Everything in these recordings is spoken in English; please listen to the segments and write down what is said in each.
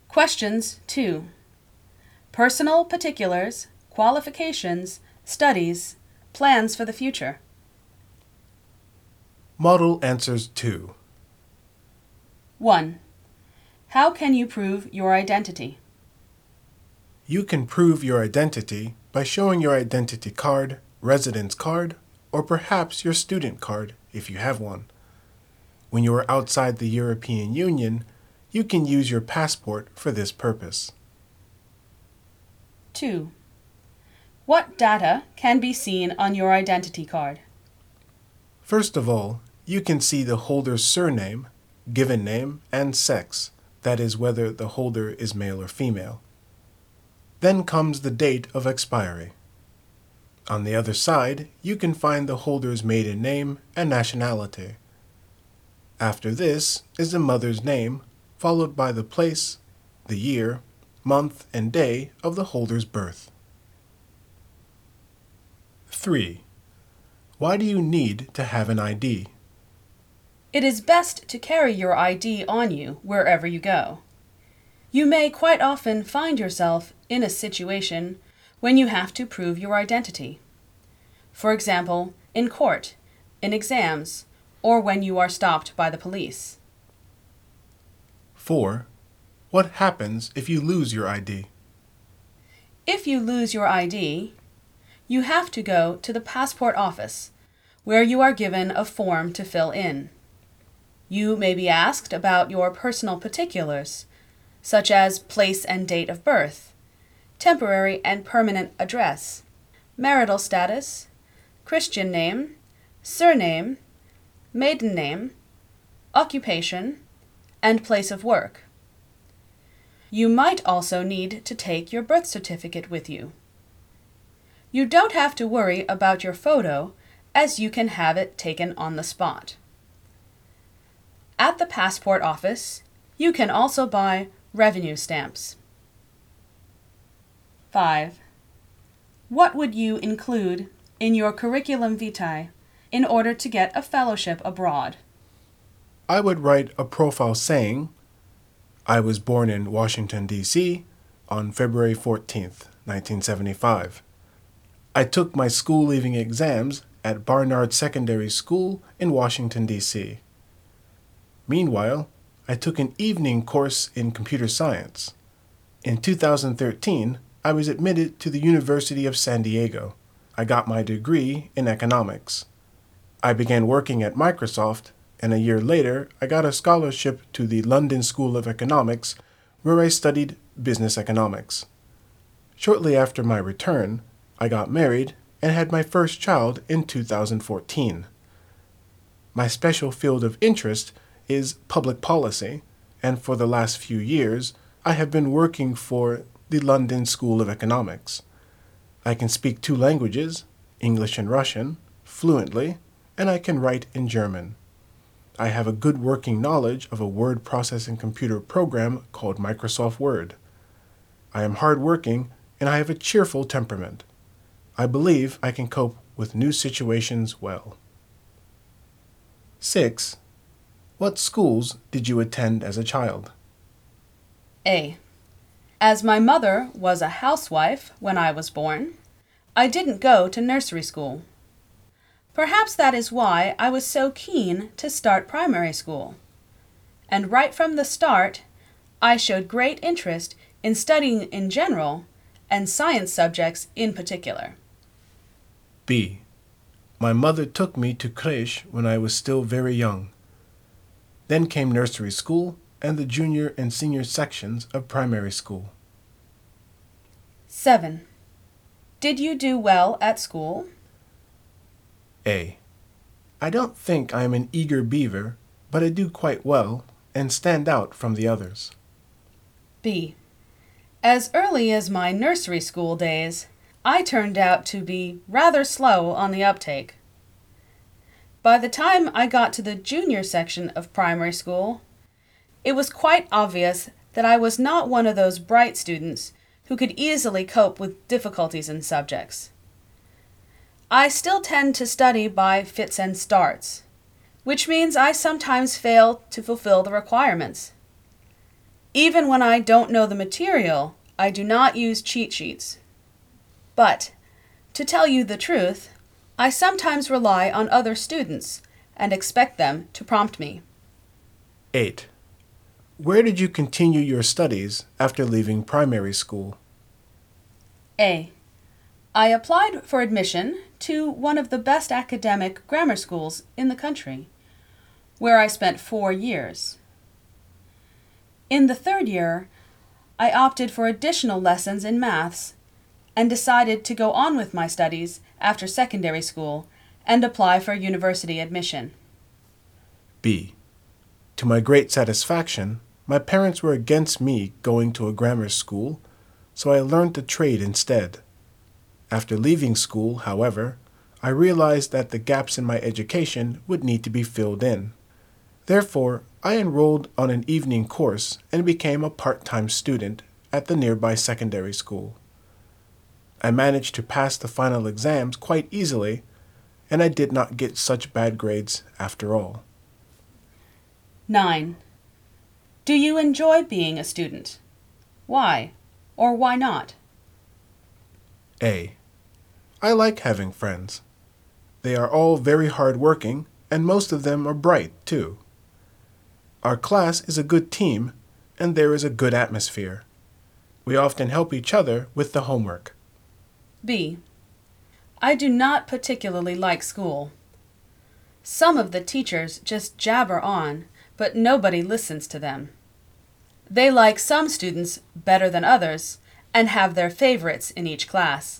Questions 2. Personal particulars, qualifications, studies, plans for the future. Model Answers 2. 1. How can you prove your identity? You can prove your identity by showing your identity card, residence card, or perhaps your student card if you have one. When you are outside the European Union, you can use your passport for this purpose. 2. What data can be seen on your identity card? First of all, you can see the holder's surname, given name, and sex, that is whether the holder is male or female. Then comes the date of expiry. On the other side, you can find the holder's maiden name and nationality. After this is the mother's name, followed by the place, the year, month, and day of the holder's birth. 3. Why do you need to have an ID? It is best to carry your ID on you wherever you go. You may quite often find yourself in a situation when you have to prove your identity. For example, in court, in exams, or when you are stopped by the police. 4. What happens if you lose your ID? If you lose your ID, you have to go to the passport office, where you are given a form to fill in. You may be asked about your personal particulars, such as place and date of birth, temporary and permanent address, marital status, Christian name, surname, maiden name, occupation, and place of work. You might also need to take your birth certificate with you. You don't have to worry about your photo, as you can have it taken on the spot. At the passport office, you can also buy revenue stamps. 5. What would you include in your curriculum vitae in order to get a fellowship abroad? I would write a profile saying, I was born in Washington, D.C. on February 14th, 1975. I took my school-leaving exams at Barnard Secondary School in Washington, D.C. Meanwhile, I took an evening course in computer science. In 2013, I was admitted to the University of San Diego. I got my degree in economics. I began working at Microsoft, and a year later, I got a scholarship to the London School of Economics, where I studied business economics. Shortly after my return, I got married and had my first child in 2014. My special field of interest is public policy, and for the last few years, I have been working for the London School of Economics. I can speak 2 languages, English and Russian, fluently, and I can write in German. I have a good working knowledge of a word processing computer program called Microsoft Word. I am hardworking, and I have a cheerful temperament. I believe I can cope with new situations well. 6. What schools did you attend as a child? A. As my mother was a housewife when I was born, I didn't go to nursery school. Perhaps that is why I was so keen to start primary school. And right from the start, I showed great interest in studying in general and science subjects in particular. B. My mother took me to crèche when I was still very young. Then came nursery school and the junior and senior sections of primary school. 7. Did you do well at school? A. I don't think I am an eager beaver, but I do quite well and stand out from the others. B. As early as my nursery school days, I turned out to be rather slow on the uptake. By the time I got to the junior section of primary school, it was quite obvious that I was not one of those bright students who could easily cope with difficulties in subjects. I still tend to study by fits and starts, which means I sometimes fail to fulfill the requirements. Even when I don't know the material, I do not use cheat sheets. But, to tell you the truth, I sometimes rely on other students and expect them to prompt me. 8. Where did you continue your studies after leaving primary school? A. I applied for admission to one of the best academic grammar schools in the country, where I spent 4 years. In the third year, I opted for additional lessons in maths and decided to go on with my studies after secondary school and apply for university admission. B. To my great satisfaction, my parents were against me going to a grammar school, so I learned a trade instead. After leaving school, however, I realized that the gaps in my education would need to be filled in. Therefore, I enrolled on an evening course and became a part-time student at the nearby secondary school. I managed to pass the final exams quite easily, and I did not get such bad grades after all. 9. Do you enjoy being a student? Why or why not? A. I like having friends. They are all very hard-working, and most of them are bright, too. Our class is a good team, and there is a good atmosphere. We often help each other with the homework. B. I do not particularly like school. Some of the teachers just jabber on, but nobody listens to them. They like some students better than others and have their favorites in each class.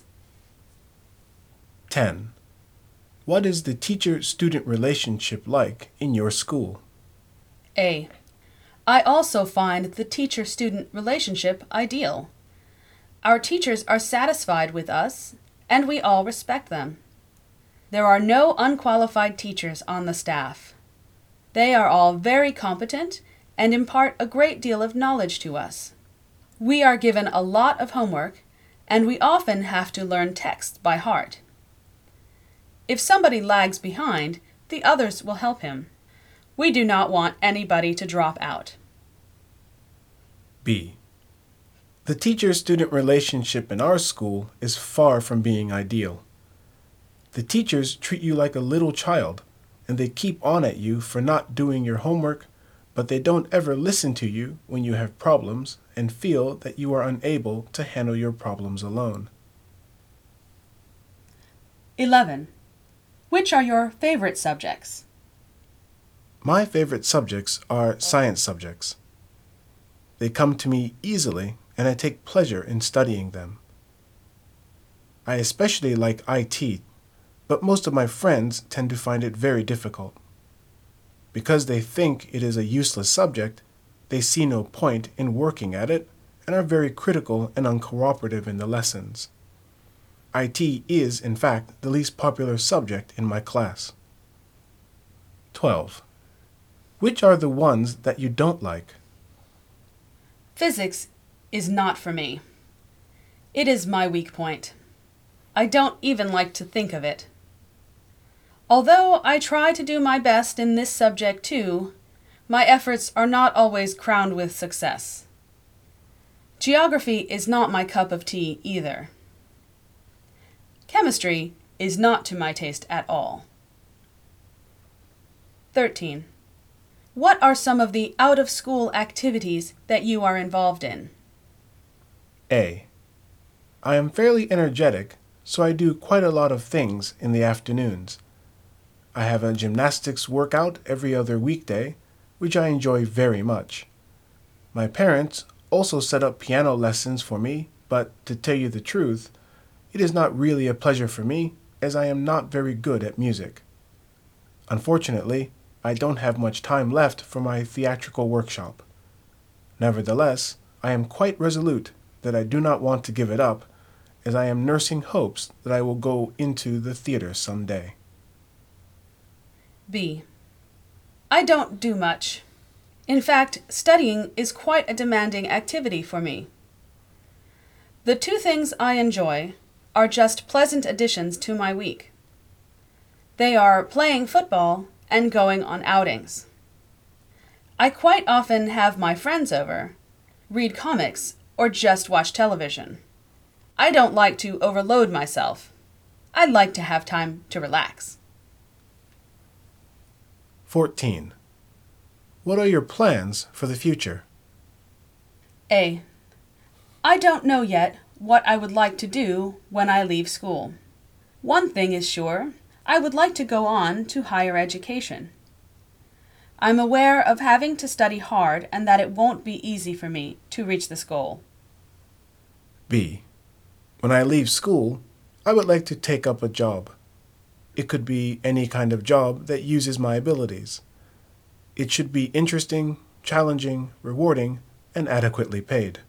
10. What is the teacher-student relationship like in your school? A. I also find the teacher-student relationship ideal. Our teachers are satisfied with us, and we all respect them. There are no unqualified teachers on the staff. They are all very competent and impart a great deal of knowledge to us. We are given a lot of homework, and we often have to learn texts by heart. If somebody lags behind, the others will help him. We do not want anybody to drop out. B. The teacher-student relationship in our school is far from being ideal. The teachers treat you like a little child, and they keep on at you for not doing your homework, but they don't ever listen to you when you have problems and feel that you are unable to handle your problems alone. 11. Which are your favorite subjects? My favorite subjects are science subjects. They come to me easily, and I take pleasure in studying them. I especially like IT, but most of my friends tend to find it very difficult. Because they think it is a useless subject, they see no point in working at it and are very critical and uncooperative in the lessons. IT is, in fact, the least popular subject in my class. 12. Which are the ones that you don't like? Physics is not for me. It is my weak point. I don't even like to think of it. Although I try to do my best in this subject too, my efforts are not always crowned with success. Geography is not my cup of tea either. Chemistry is not to my taste at all. 13. What are some of the out-of-school activities that you are involved in? A. I am fairly energetic, so I do quite a lot of things in the afternoons. I have a gymnastics workout every other weekday, which I enjoy very much. My parents also set up piano lessons for me, but to tell you the truth, it is not really a pleasure for me, as I am not very good at music. Unfortunately, I don't have much time left for my theatrical workshop. Nevertheless, I am quite resolute that I do not want to give it up, as I am nursing hopes that I will go into the theater someday. B. I don't do much. In fact, studying is quite a demanding activity for me. The two things I enjoy are just pleasant additions to my week. They are playing football and going on outings. I quite often have my friends over, read comics, or just watch television. I don't like to overload myself. I'd like to have time to relax. 14. What are your plans for the future? A. I don't know yet what I would like to do when I leave school. One thing is sure, I would like to go on to higher education. I'm aware of having to study hard and that it won't be easy for me to reach this goal. B. When I leave school, I would like to take up a job. It could be any kind of job that uses my abilities. It should be interesting, challenging, rewarding, and adequately paid.